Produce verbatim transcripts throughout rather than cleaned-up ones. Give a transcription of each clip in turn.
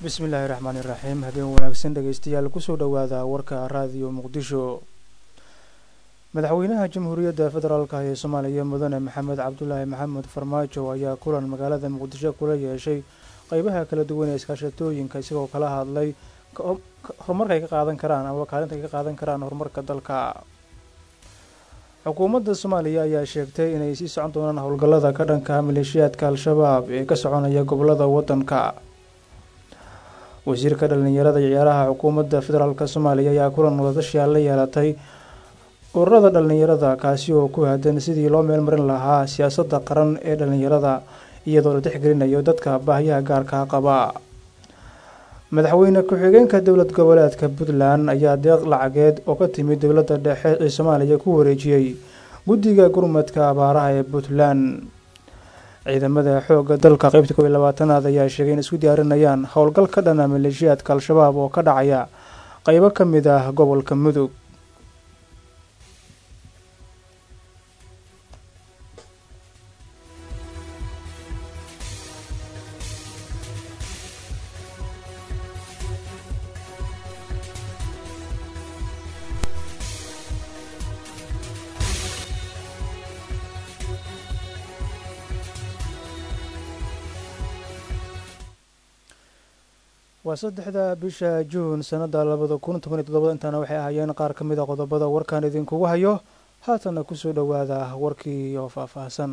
bismillaahi raxmaani raxiim habeen wanaagsan dhageystayaal kusoo dhawaada warka raadiyo muqdisho madaxweynaha jamhuuriyadda federaalka ee Soomaaliya mudane maxamed cabdullaahi maxamed farmaajo ayaa kulan magaalada muqdisho kula yeeshay qaybaha kala duwan ee iskaashatooyinka isagoo kala hadlay horumarka ay ka qaadan karaan ama kaalinta ay ka qaadan karaan horumarka dalka xukuumadda Soomaaliya ayaa sheegtay inay sii socon doonaan howlgallada ka dhanka maleeshiyaadka al-shabaab ee ka soconaya gobolada waddanka wasiirka dhalinyarada iyo ciyaaraha xukuumadda federaalka Soomaaliya ayaa kulan wadashiya la yeelatay ururada dhalinyarada kaasi oo ku aadan sidii loo meel marin lahaa siyaasadda qaran ee dhalinyarada iyadoo la tixgelinayo dadka baahiyaha gaarka qaba madaxweyne ku-xigeenka dowlad goboleedka Puntland ayaa deeq lacageed oo ka timid dowladda dhexe ee Soomaaliya ku wareejiyay guddiga gurmadka abaaraha ee Puntland ciidamada xoogga dalka qaybta koob iyo labaatanaad ayaa sheegay in isku diyaarinayaan howlgal ka dhan ah maleeshiyaadka al-shabaab oo ka dhacaya qaybo ka mid ah gobolka Mudug waa saddexda bisha Juun sanada labada kun toban iyo toddoba intaana waxay ahaayeen qaar ka mid ah qodobada warkaan idinkugu hayo haatana ku soo dhawaada warkii oo faahfaahsan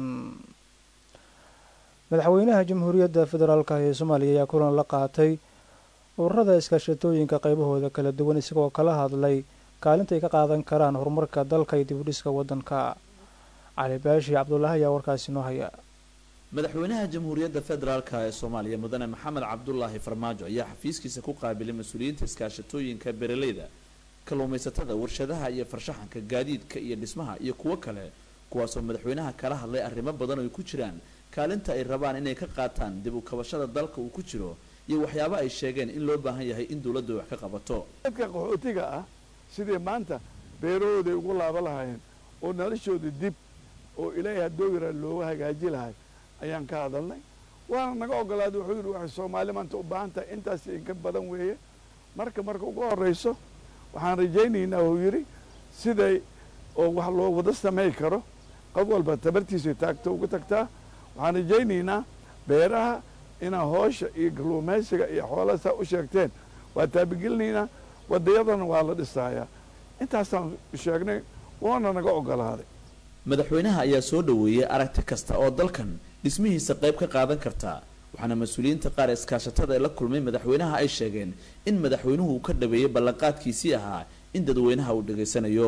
madaxweynaha jamhuuriyadda federaalka ee Soomaaliya ayaa kulan la qaatay ururada iskaashatooyinka qaybahooda kala duwan isagoo kala hadlay kaalinta ay ka qaadan karaan horumarka dalka iyo dib u dhiska waddanka Cali Baashi Cabdullaahi ayaa warkaasi noo haya madaxweynaha jamhuuriyadda federaalka ee Soomaaliya mudane maxamed cabdullaahi farmaajo ayaa xafiiskiisa ku qaabilay mas'uuliyiinta iskaashatooyinka beeraleyda kalluumaysatada warshadaha iyo farshaxanka gaadiidka iyo dhismaha iyo kuwo kale kuwaasoo madaxweynaha kala hadlay arrimo badan oo ay ku jiraan kaalinta ay rabaan inay ka qaataan dib u kabashada dalka uu ku jiro iyo waxyaabo ay sheegeen in loo baahan yahay in dawladdu wax ka qabato dadka qaxootiga ah sidii maanta beerahooda ugu laaba lahaayeen oo noloshooda dib oo ilaahay haddoo yara looga hagaaji lahay ayaan ka hadalnay waana naga ogolaaday wuxuu yidhi waxay Soomaali maanta u baahan tahay intaas in ka badan weeye marka marka ugu horeyso waxaan rajaynaynaa uu yidhi siday oo wax loo wada samey karo qof walba tabartiisa taagto ugu tagtaa waxaan rajaynaynaa beeraha inaa hoosha iyo kalluumaysiga iyo xoolaha u sheegteen waa taabigelinaynaa wadayadana waa la dhisayaa intaasaan sheegnay waana naga ogolaaday madaxweynaha ayaa soo dhaweeyay aragti kasta oo dalkan dhismihiisa qayb ka qaadan karta waxaana mas'uuliyiinta qaar iskaashatada ee la kulmay madaxweynaha ay sheegeen in madaxweynuhu uu ka dhabeeyay ballanqaadkiisii ahaa in dadweynaha uu dhageysanayo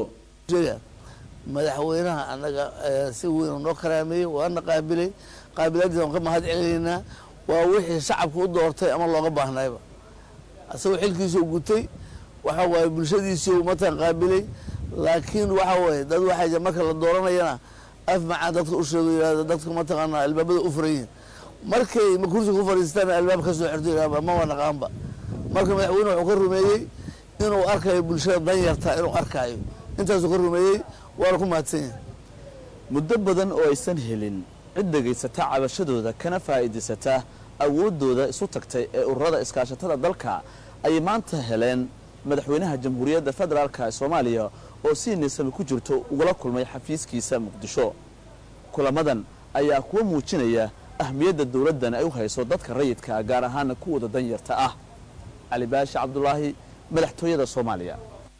madaxweynaha anaga si weyn noo karaameeyay waana qaabilay qaabilaadiisa aan ka mahad celinaynaa waa wixii shacabku u doortay ama looga baahnayba asagoo xilkiisa u gutay waxa waaye bulshadiisii uu matan qaabilay laakiin waxa waaye dad waxay marka la dooranayana af macaan dadka u sheego yiraahdo dadka ma taqaana albaabada u furayeen markay ma kursi ku fariistaan albaab ka soo xirtay yiraahdo ma wana qaanba marka madaxweynuhu wuxuu ka rumeeyay inuu arkayo bulshada dan yarta inuu arkayo intaas uu ka rumeeyay waa ku mahadsan muddo badan oo aysan helin cid dhageysata cabashadooda kana faa'iideysata awoodooda isu tagtay ee ururada iskaashatada dalka ay maanta heleen madaxweynaha jamhuuriyadda federaalka ee Soomaaliya oo si nisam ku jirto ugala kulmay xafiiskiisa Muqdisho kulamadan ayaa kuwa muujinaya ahmiyadda dawladdan ay u hayso dadka rayidka gaar ahaan kuwa dan yarta ah Ali Baashi Cabdullaahi madaxtooyada Soomaaliya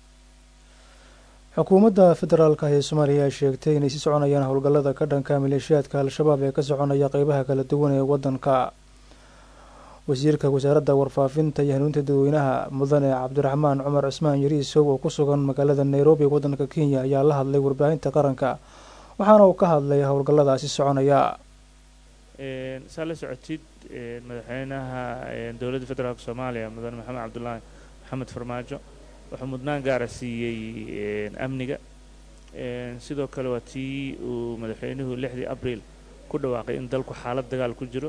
xukuumadda federaalka ee Soomaaliya sheegtay inay sii soconayaan howlgallada ka dhanka maleeshiyaadka al-shabaab ee ka soconaya qaybaha kala duwan ee waddanka wasiirka wasaaradda warfaafinta iyo hanuunta dadweynaha mudane cabdiraxmaan cumar cismaan yariisow oo ku sugan magaalada Nairobi waddanka Kenya ayaa la hadlay warbaahinta qaranka waxaana uu ka hadlay howlgalladaasi soconaya ee sala socotid madaxweynaha dawladda federaalka Soomaaliya mudane maxamed cabdullaahi maxamed farmaajo wuxuu mudnaan gaar ah siiyay amniga sidoo kale waa tii uu madaxweynuhu lixdii Abriil ku dhawaaqay in dalku xaalad dagaal ku jiro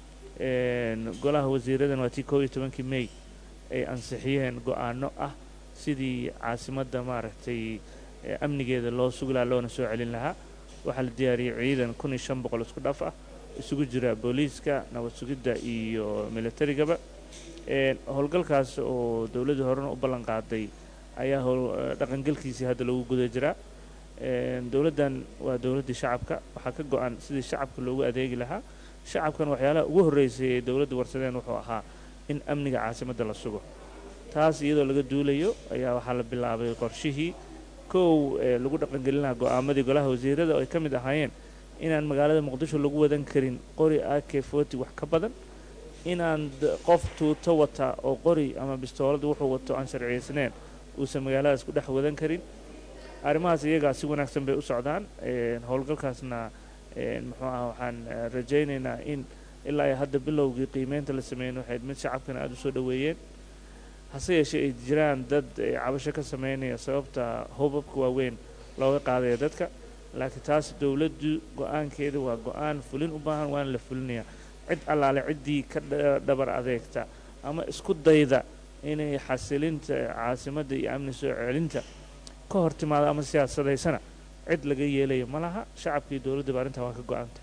golaha wasiiradan waa tii koob iyo tobankii May ay ansixiyeen go'aano ah sidii caasimadda maaragtay amnigeeda loo sugi lahaa loona soo celin lahaa waxaa la diyaariyay ciidan kun iyo shan boqol isku dhaf ah isugu jira booliiska nabad sugidda iyo militarigaba howlgalkaas oo dowladda horena u ballan qaaday ayaa dhaqangelkiisii hadda lagu guda jiraa. dowladdan waa dowladdii shacabka, waxaa ka go-an sidii shacabka loogu adeegi lahaa. shacabkan waxyaalaha ugu horreysay ee dowladda warsadeen wuxuu ahaa in amniga caasimadda la sugo. taas iyadoo laga duulayo ayaa waxaa la bilaabay qorshihii kow ee lagu dhaqangelinaha go'aamadii golaha wasiirada oo ay ka mid ahaayeen inaan magaalada muqdisho lagu wadan karin qori A K forty wax ka badan, inaan qof tuuto wata oo qori ama bistoolada wuxuu wato aan sharciyeysnayn uusan magaaladaas ku dhex wadan karin. arrimahaas iyagaa si wanaagsan bay u socdaan. howlgalkaasna muxuu ah waxaan rajaynaynaa in ilaa ay hadda bilowgii qiimeynta la sameeyeen waxay mid shacabkana aada u soo dhoweeyeen. hase yeeshee ay jiraan dad cabasho ka sameynaya sababta hubabka waaweyn looga qaadaya dadka, laakiin taas dowladdu go-aankeeda waa go-aan fulin u baahan, waana la fulinayaa. cid allaale ciddii ka dhabar adeegta ama isku dayda inay xasilinta caasimadda iyo amni soo celinta ka hor timaado ama siyaasadaysana cid laga yeelayo ma laha. shacabkii dowladda ba arrintaa waa ka go-anta.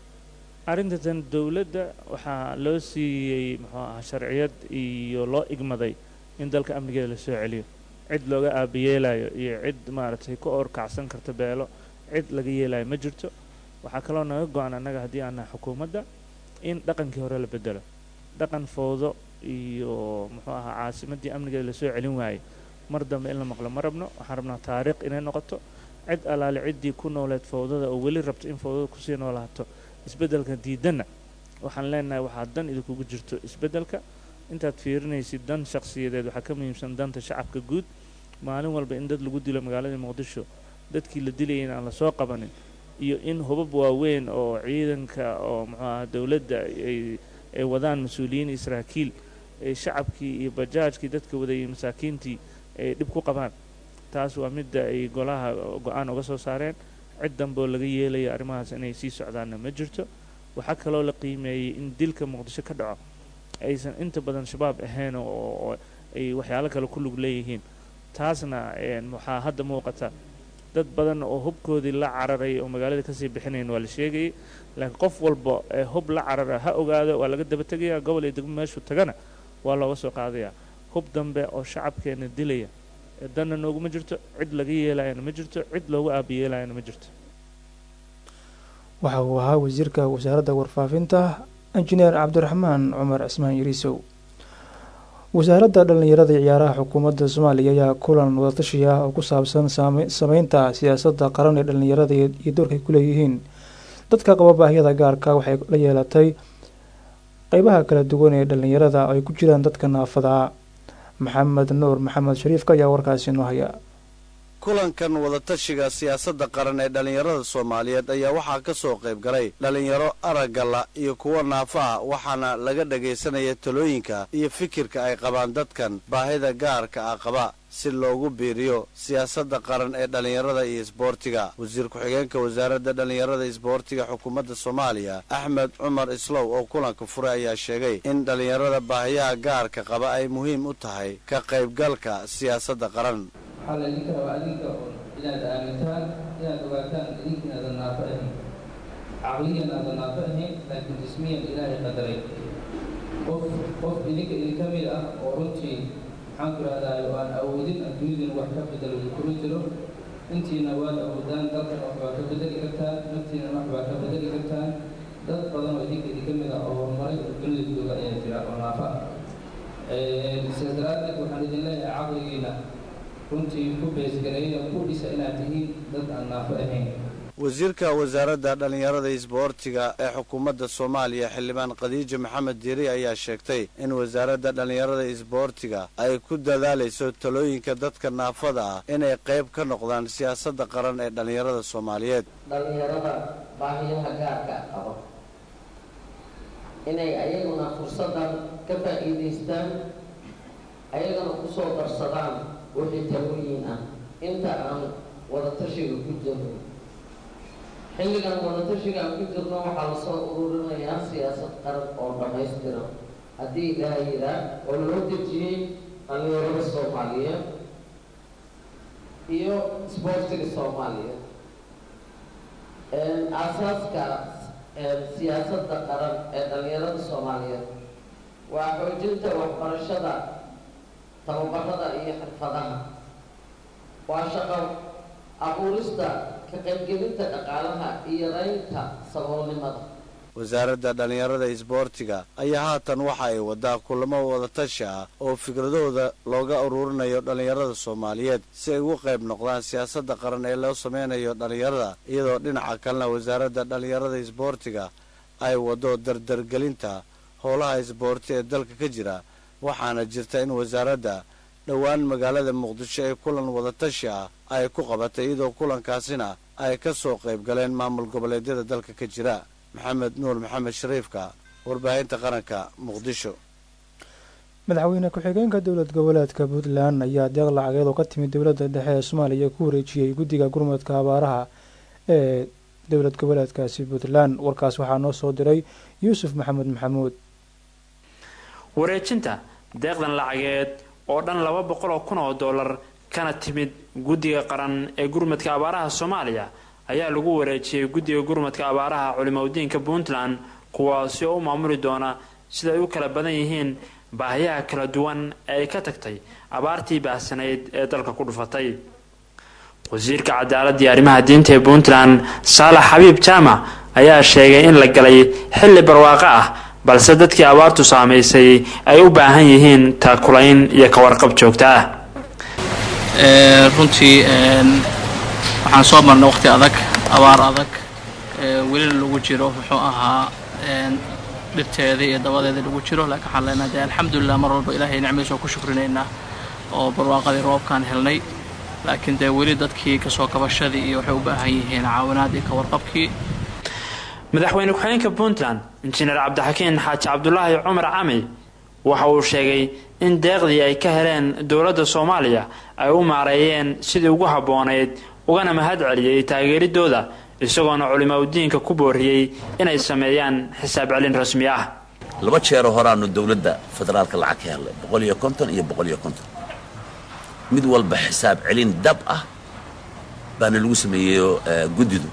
arrintan dowladda waxaa loo siiyey muxuu ahaa sharciyad iyo loo igmaday in dalka amnigeeda la soo celiyo. cid looga aabayeelayo iyo cid maaragtay ka orkacsan karta beelo cid laga yeelayo ma jirto. waxaa kaloo naga go-an annaga haddii aan nahay xukuumadda in dhaqankii hore la bedelo. dhaqan fowdo iyo muxuu ahaa caasimaddii amnigeeda la soo celin waayey mar dambe in la maqlo ma rabno. waxaan rabnaa taariikh inay noqoto. cid allaale ciddii ku nooleed fowdada oo weli rabto in fowdada kusii noolaato isbeddelka diidanna waxaan leenahay waxaa dan idinkugu jirto isbeddelka. intaad fiirinaysid dan shakhsiyadeed waxaa ka muhiimsan danta shacabka guud. maalin walba in dad lagu dilo magaalada muqdisho, dadkii la dilayay in aan la soo qabanin, iyo in hubab waaweyn oo ciidanka oo muxuu ahaa dowladda ay ay wadaan mas-uuliyiin israakiil ay shacabkii iyo bajaajkii dadka wadayay masaakiintii ay dhib ku qabaan. taas waa midda ay golaha go-aan uga soo saareen. cid danboo laga yeelaya arrimahaas inay sii socdaanna ma jirto. waxaa kaloo la qiimeeyey in dilka muqdisho ka dhaco aysan inta badan shabaab ahayn oo ay waxyaalo kale ku lug leeyihiin. taasna waxaa hadda muuqata dad badan oo hubkoodii la cararay oo magaalada kasii bixinayn waa la sheegayay. laakiin qof walba ee hub la carara ha ogaado waa laga daba tegayaa. gobol iyo degmo meeshuu tagana waa looga soo qaadayaa. hub dambe oo shacabkeena dilaya danna nooguma jirto, cid laga yeelayana ma jirto, cid loogu aabayeelayana ma jirto. waxa uu ahaa wasiirka wasaaradda warfaafinta injineer cabdiraxmaan cumar cismaan yariisow. wasaaradda dhallinyarada ciyaaraha xukuumadda soomaaliya ayaa kulan wadatashi ah oo ku saabsan sameynta siyaasadda qaran ee dhallinyarada iyo doorkay ku leeyihiin dadka qaba baahiyada gaarka waxay la yeelatay qeybaha kala duwan ee dhallinyarada oo ay ku jiraan dadka naafada. maxamed nuur maxamed shariifka ayaa warkaasi noo haya. kulankan wadatashiga siyaasadda qaran ee dhallinyarada soomaaliyeed ayaa waxaa ka soo qayb galay dhallinyaro araggala iyo kuwa naafa ah, waxaana laga dhagaysanaya talooyinka iyo fikirka ay qabaan dadkan baahida gaarka ah qaba si loogu biiriyo siyaasadda qaran ee dhallinyarada iyo isboortiga. wasiir ku-xigeenka wasaaradda dhallinyarada isboortiga xukuumadda soomaaliya axmed cumar islow oo kulanka furay ayaa sheegay in dhallinyarada baahiyaha gaarka qaba ay muhiim u tahay ka qaybgalka siyaasadda qaran. waxaa la idinka rabaa adinka oo inaad aamintaan inaad ogaataan idinka inaadan naafo ahayn, caqliyan aadan naafo ahayn, laakiin jismiyan ilaahay qadaray. qof qof idinka idinka mid ah oo runtii maxaan ku rahdaay oo aan awoodin adduunyadina wax ka bedelo kuma jiro. intiina waad awoodaan, dalkan wax baa ka bedeli kartaan, naftiina wax baa ka bedeli kartaan. dad badan oo idinka idinka mid ah oo horumaray oo dunida jooga ayaa jira oo naafo ah. sidaas daraaddeed waxaan idin leeyahay caqligiina runtii ku beesgareeya ku dhisa inaad tihiin dad aan naafo ahayn. wasiirka wasaaradda dhallinyarada isboortiga ee xukuumadda soomaaliya xildhibaan khadiija maxamed diiri ayaa sheegtay in wasaaradda dhallinyarada isboortiga ay ku dadaalayso talooyinka dadka naafada ah inay qayb ka noqdaan siyaasadda qaran ee dhallinyarada soomaaliyeed. dhallinyarada baahiyaha gaarka qaba inay ayaguna fursaddan ka faa'iidaystaan, ayagana ku soo darsadaan wixii talooyin ah inta aan wadatashiga ku jirno. xilligan wadatashiga aan ku jirno waxaa lasoo ururinayaa siyaasad qaran oo dhammaystiran haddii ilaaha yiraa oo loo dejiyey dhallinyarada soomaaliyeed iyo isboortiga soomaaliyeed. aasaaska siyaasadda qaran ee dhallinyarada soomaaliyeed waa xoojinta waxbarashada tababarada iyo xirfadaha waa shaqo abuurista ka qaybgelinta dhaqaalaha iyo yaraynta saboolnimada wasaaradda dhallinyarada isboortiga ayaa haatan waxa ay wadaa kulamo wadatashi ah oo fikradooda looga ururinayo dhallinyarada soomaaliyeed si ay ugu qayb noqdaan siyaasadda qaran ee loo sameynayo dhallinyarada iyadoo dhinaca kalena wasaaradda dhallinyarada isboortiga ay wado dardargelinta howlaha isboorti ee dalka ka jira waxaana jirta in wasaaradda dhowaan magaalada muqdisho ee kulan wadatashi ah ay ku qabatay iyadoo kulankaasina ay ka soo qayb galeen maamul goboleedyada dalka ka jira maxamed nuur maxamed shariifka warbaahinta qaranka muqdisho. madaxweyne ku-xigeenka dowlad goboleedka puntland ayaa deeq lacageed oo ka timid dowladda dhexe ee soomaaliya ku wareejiyey guddiga gurmadka abaaraha ee dowlad goboleedkaasi puntland. warkaas waxaa noo soo diray yuusuf maxamed maxamuud. wareejinta deeqdan lacageed oo dhan laba boqol oo kun oo dollar kana timid guddiga qaran ee gurmadka abaaraha soomaaliya ayaa lagu wareejiyey guddiga gurmadka abaaraha culimadiinka puntland kuwaasi oo u maamuli doona sida ay u kala badan yihiin baahiyaha kala duwan ee ay ka tagtay abaartii baahsanayd ee dalka ku dhufatay. wasiirka cadaaladda iyo arrimaha diinta ee puntland saalax xabiib jaamac ayaa sheegay in la galay xilli barwaaqo ah balse dadkii abaartu saamaysay ay u baahan yihiin taakulayn iyo ka warqab joogto ah. runtii waxaan soo marnay waqti adag abaar adag welina lagu jiro wuxuu ahaa dhibteedii iyo dabadeedii lagu jiro laakiin waxaan leenahay dee alxamdulilah mar walba ilaahay nicmadiisa ku shukrinaynaa oo barwaaqadii roobkaan helnay laakiin dee weli dadkii kasoo kabashadii iyo waxay u baahan yihiin caawinaad iyo ka warqabkii. madaxweyne ku-xigeenka puntland injineer cabdixakiin xaaji cabdulaahi cumar cami waxa uu sheegay in deeqdii ay ka heleen dowladda soomaaliya ay u maareeyeen sidii ugu habboonayd ugana mahad celiyey taageeridooda isagoona culimadiinka ku booriyey inay sameeyaan xisaab celin rasmi ah. laba jeer horaanu dowladda federaalka lacag ka helay boqol iyo konton iyo boqol iyo konton mid walba xisaab celin dab ah baana lagu sameeyo guddidu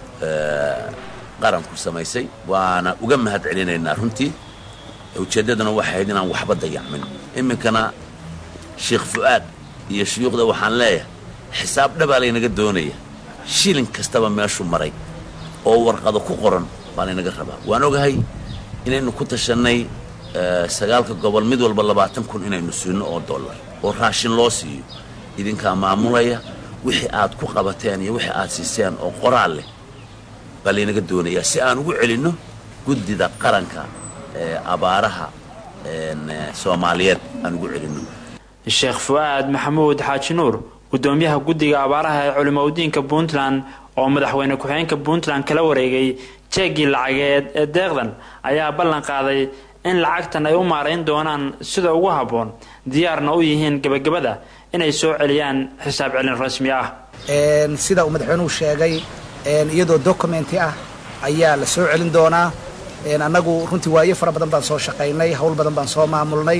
qaranku samaysay waana uga mahad celinaynaa runtii ujeeddadana waxay ahayd inaan waxba dayacmin. iminkana sheekh fu'aad iyo shuyuukhda waxaan leeyahay xisaab dhabaa laynaga doonaya shilin kastaba meeshuu maray oo warqado ku qoran baa laynaga rabaa. waan ogahay inaynu ku tashannay sagaalka gobol mid walba labaatan kun inaynu siino oo dollar oo raashin loo siiyo idinkaa maamulaya wixii aad ku qabateen iyo wixii aad siiseen oo qoraal leh baa laynaga doonayaa si aan ugu celinno guddida qaranka ee abaaraha soomaaliyeed aan ugu celinno. sheekh fu'aad maxamuud xaaji nuur gudoomiyaha guddiga abaaraha ee culimadiinka puntland oo madaxweyne ku-xigeenka puntland kala wareegay jeegii lacageed ee deeqdan ayaa ballan qaaday in lacagtan ay u maarayn doonaan sida ugu habboon diyaarna u yihiin gebagabada inay soo celiyaan xisaab celin rasmi ah. sida uu madaxweynuhu sheegay iyadoo documenti ah ayaa la soo celin doonaa. annagu runtii waayo fara badan baan soo shaqaynay hawl badan baan soo maamulnay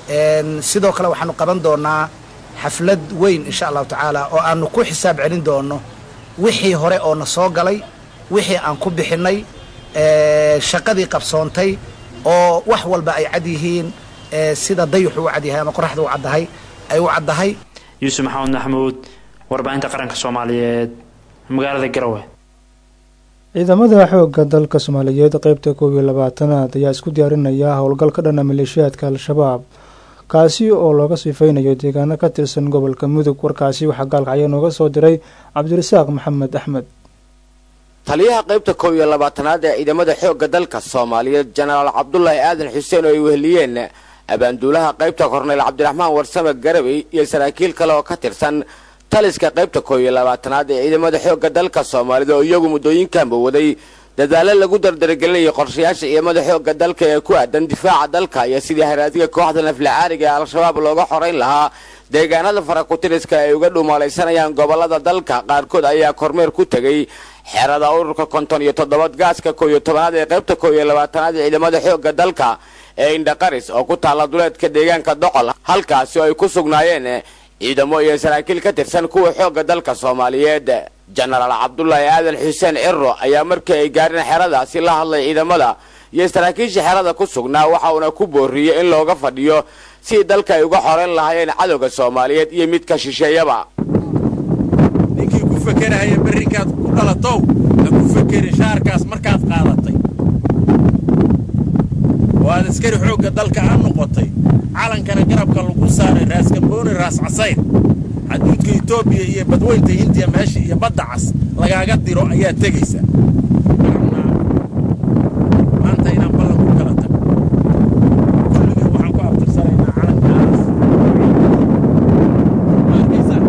sidoo kale waxaanu qaban doonaa xaflad weyn insha allahu tacaala oo aanu ku xisaab celin doono wixii hore oo na soo galay wixii aan ku bixinay shaqadii qabsoontay oo wax walba ay cad yihiin sida dayuxu u cad yahay ama qoraxda u caddahay ay u caddahay. yuusuf maxamed maxamuud warbaahinta qaranka soomaaliyeed magaalada garowe. ciidamada xoogga dalka soomaaliyeed qaybta koob iyo labaatanaad ayaa isku diyaarinaya howlgal ka dhana maleeshiyaadka al-shabaab kaasi oo looga sifeynayo deegaano ka tirsan gobolka mudug. warkaasi waxaa gaalkacyo nooga soo diray cabdirasaaq maxamed axmed. taliyaha qaybta koob iyo labaatanaad ee ciidamada xoogga dalka soomaaliyeed jenaraal cabdulaahi aadan xuseen oo ay weheliyeen abaanduulaha qaybta korneyl cabdiraxmaan warsame garabey iyo saraakiil kale oo ka tirsan taliska qaybta koob iyo labaatanaad ee ciidamada xoogga dalka soomaalida oo iyagu muddooyinkanba waday dadaalo lagu dardargelinayo qorshayaasha ciidamada xoogga dalka ee ku aadan difaaca dalka iyo sidii haraadiga kooxda naflacaariga ee al-shabaab looga xorayn lahaa deegaanada farakutiriska ay uga dhuumaalaysanayaan gobolada dalka qaarkood ayaa kormeer ku tegay xerada ururka konton iyo toddobaad gaaska koob iyo tobanaad ee qaybta koob iyo labaatanaad ee ciidamada xoogga dalka ee indhaqaris oo ku taalla duleedka deegaanka doqol halkaasi oo ay ku sugnaayeen ciidamo iyo saraakiil ka tirsan kuwa xoogga dalka soomaaliyeed. jenaraal cabdulaahi aadan xuseen cirro ayaa markii ay gaareen xeradaasi la hadlay ciidamada iyo saraakiisha xerada ku sugnaa waxa uuna ku booriyey in looga fadhiyo si dalka ay uga xoreyn lahaayeen cadowga soomaaliyeed iyo midka shisheeyaba. ninkii ku fakeraya berrikaad ku dhalatow ha ku fakerin shaarkaas markaad qaadatay waad askari xoogga dalka ha noqotay calankana garabka lagu saaray raas kambooni raas casayr xaduudka etoobiya iyo badweynta hindiya meesha iyo badda cas lagaaga diro ayaa tegaysa maanta inaan ballan ku kala tago kulligii waxaan ku abtirsanaynaa calankaas maarkaysaa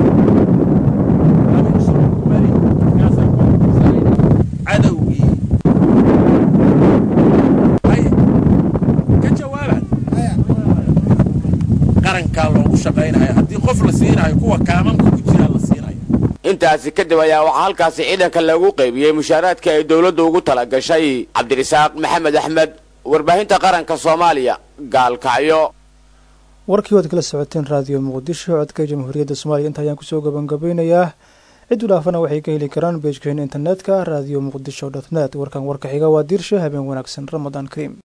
laba usoo kumari kaasaan ku abtirsanaynaa cadowgii hay ka jawaabaad qarankaa loogu shaqaynayo haddii qof la siinayo kuwa kaamanka ku jira la siinayo. intaasi kadib ayaa waxaa halkaasi ciidanka lagu qaybiyey mushaaraadka ay dowladdu ugu talagashay. cabdirasaaq maxamed axmed, warbaahinta qaranka Soomaaliya, Gaalkacyo. warkii waad kala socoteen raadiyo muqdisho codka jamhuuriyadda Soomaaliya. inta ayaan kusoo gabagabeynayaa. cid u dhaafana waxay ka heli karaan page-keena internetka radio muqdisho dot net. warkan warka xiga waa diirsha habeen wanaagsan, Ramadaan Kariim.